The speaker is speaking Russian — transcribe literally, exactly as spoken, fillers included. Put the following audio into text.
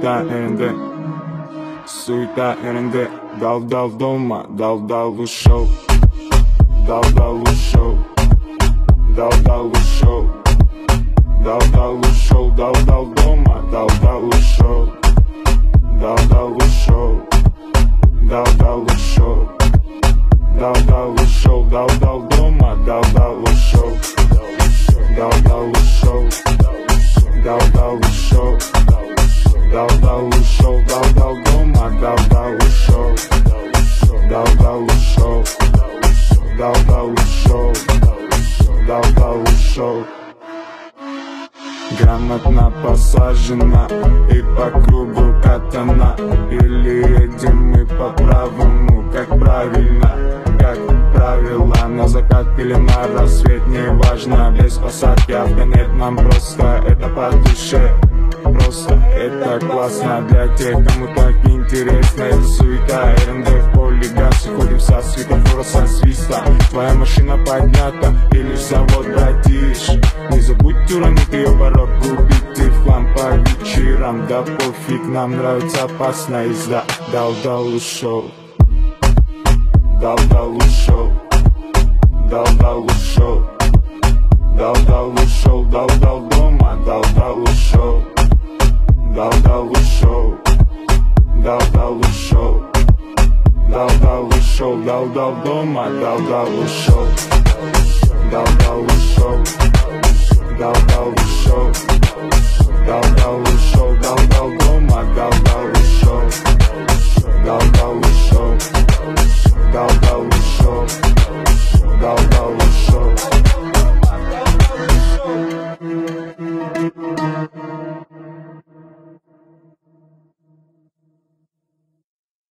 суета ерінде, суета ерінде. Дал-дал дома, дал-дал ушел, дал-дал ушел, дал-дал ушел, дал-дал ушел, дал-дал дома, дал-дал ушел, дал-дал ушел, дал-дал ушел, дал-дал ушел, дал-дал дома, дал-дал ушел, дал-дал ушел, дал-дал ушел, дал-дал ушел, дал-дал дома, дал-дал ушел, дал-дал ушел, дал-дал ушел, дал-дал ушел. Грамотно посажена и по кругу катана. Или едем мы по правому, как правильно, как правило. На закат или на рассвет, не важно. Без посадки автонет нам просто это по душе. Просто это классно для тех, кому так интересно. Это суета, РНД в поле газ. Ходим со светофора, со свистом. Твоя машина поднята, и лишь завод братишь. Не забудь уронить ее порог, купить и в хлам по вечерам. Да пофиг, нам нравится опасная езда. Дал-дал ушел, дал-дал ушел, дал-дал ушел, дал-дал ушел, дал-дал дома, дал-дал ушел, дал-дал ушел, дал-дал ушел, дал-дал ушел, дал-дал дома, дал-дал ушел, дал-дал ушел, дал-дал ушел, дал-дал ушел, дал-дал дома, дал-дал ушел.